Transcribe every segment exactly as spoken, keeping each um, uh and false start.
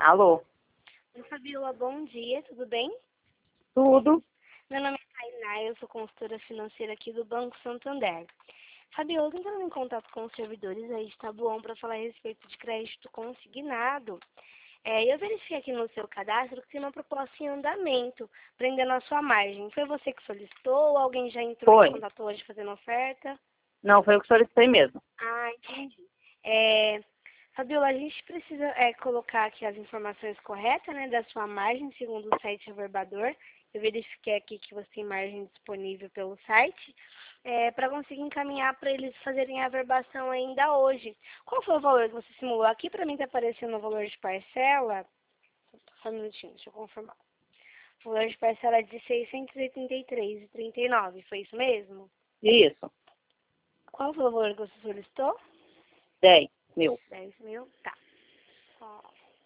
Alô? Oi, Fabiola, bom dia, tudo bem? Tudo? Meu nome é Tainá, eu sou consultora financeira aqui do Banco Santander. Fabiola, eu tô entrando em contato com os servidores aí de Taboão para falar a respeito de crédito consignado. É, eu verifiquei aqui no seu cadastro que tem uma proposta em andamento, prendendo a sua margem. Foi você que solicitou ou alguém já entrou em Foi. contato hoje fazendo oferta? Não, foi eu que solicitei mesmo. Ah, entendi. É, Fabiola, a gente precisa é, colocar aqui as informações corretas, né, da sua margem, segundo o site Averbador. Eu verifiquei aqui que você tem margem disponível pelo site, é, para conseguir encaminhar para eles fazerem a averbação ainda hoje. Qual foi o valor que você simulou? Aqui para mim está aparecendo o valor de parcela. Só um minutinho, deixa eu confirmar. O valor de parcela é de seiscentos e oitenta e três reais e trinta e nove centavos, foi isso mesmo? Isso. Qual foi o valor que você solicitou? dez mil. dez mil? Tá. Só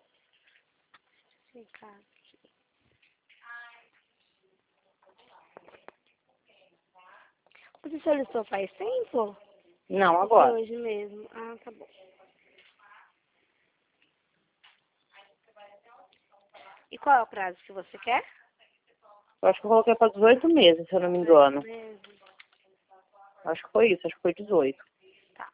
ficar aqui. Você solicitou faz tempo? Não, Ou foi agora. hoje mesmo? Ah, tá bom. E qual é o prazo que você quer? Eu acho que eu coloquei para dezoito meses, se eu não me dezoito engano. meses. Acho que foi isso, acho que foi dezoito. Tá.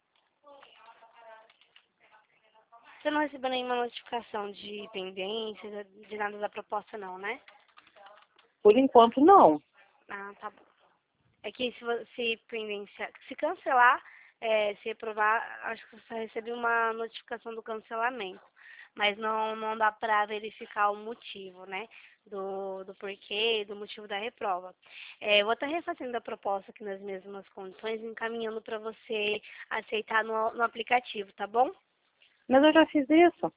Você não recebeu nenhuma notificação de pendência, de nada da proposta não, né? Por enquanto, não. Ah, tá bom. É que se, vo- se pendência, se cancelar, é, se aprovar, acho que você recebe uma notificação do cancelamento. Mas não, não dá para verificar o motivo, né? Do, do porquê, do motivo da reprova. É, eu vou estar refazendo a proposta aqui nas mesmas condições, encaminhando para você aceitar no, no aplicativo, tá bom? Mas eu já fiz isso.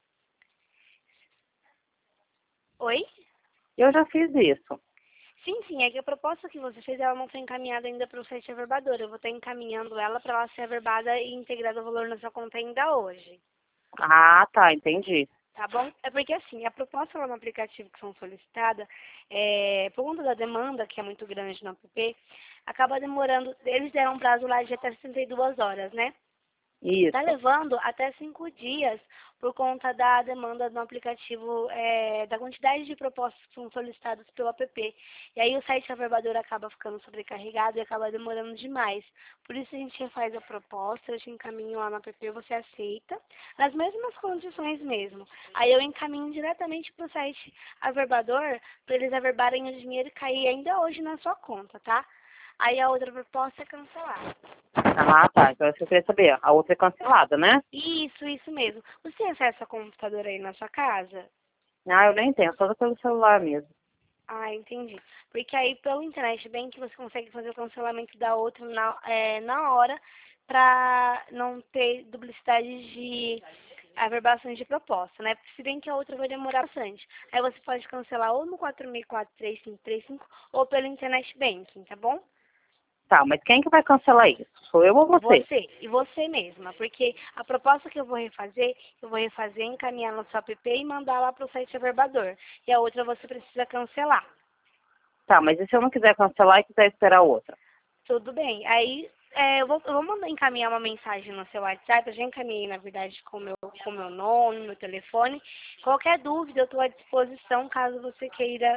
Oi? Eu já fiz isso. Sim, sim, é que a proposta que você fez, ela não foi encaminhada ainda para o site averbador. Eu vou estar encaminhando ela para ela ser averbada e integrada o valor na sua conta ainda hoje. Ah, tá, entendi. Tá bom? É porque assim, a proposta lá no aplicativo que são solicitadas, é, por conta da demanda, que é muito grande no app, acaba demorando, eles deram um prazo lá de até sessenta e duas horas, né? Está Isso. levando até cinco dias por conta da demanda no aplicativo, é, da quantidade de propostas que são solicitadas pelo app. E aí o site averbador acaba ficando sobrecarregado e acaba demorando demais. Por isso a gente refaz a proposta, eu te encaminho lá no app, você aceita, nas mesmas condições mesmo. Aí eu encaminho diretamente para o site averbador, para eles averbarem o dinheiro e cair ainda hoje na sua conta, tá? Aí a outra proposta é cancelar. Ah, tá. Então isso eu queria saber. A outra é cancelada, né? Isso, isso mesmo. Você tem acesso a computador aí na sua casa? Ah, eu nem tenho, só pelo celular mesmo. Ah, entendi. Porque aí pelo internet bem que você consegue fazer o cancelamento da outra na, é, na hora para não ter duplicidade de averbações de proposta, né? Porque se bem que a outra vai demorar bastante. Aí você pode cancelar ou no quatro seis quatro três cinco três cinco ou pelo internet banking, tá bom? Tá, mas quem que vai cancelar isso? Sou eu ou você? Você, e você mesma, porque a proposta que eu vou refazer, eu vou refazer, encaminhar no seu app e mandar lá para o site averbador. E a outra você precisa cancelar. Tá, mas e se eu não quiser cancelar e quiser esperar a outra? Tudo bem. Aí é, eu vou, eu vou mandar encaminhar uma mensagem no seu WhatsApp. Eu já encaminhei, na verdade, com meu, com meu nome, meu telefone. Qualquer dúvida, eu estou à disposição caso você queira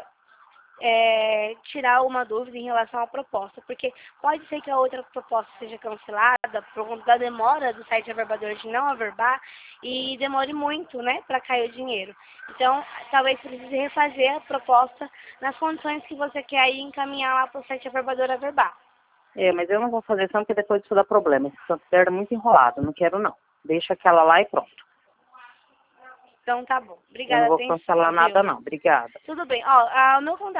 é, tirar uma dúvida em relação à proposta, porque pode ser que a outra proposta seja cancelada por conta da demora do site averbador de não averbar e demore muito, né, para cair o dinheiro. Então, talvez precise refazer a proposta nas condições que você quer aí encaminhar lá para o site averbador averbar. É, mas eu não vou fazer isso porque depois isso dá problema. Esse Santander é muito enrolado, não quero não. Deixa aquela lá e pronto. Então, tá bom. Eu não Obrigada, vou cancelar atenção, nada viu? não. Obrigada. Tudo bem. Ó, a- o meu contato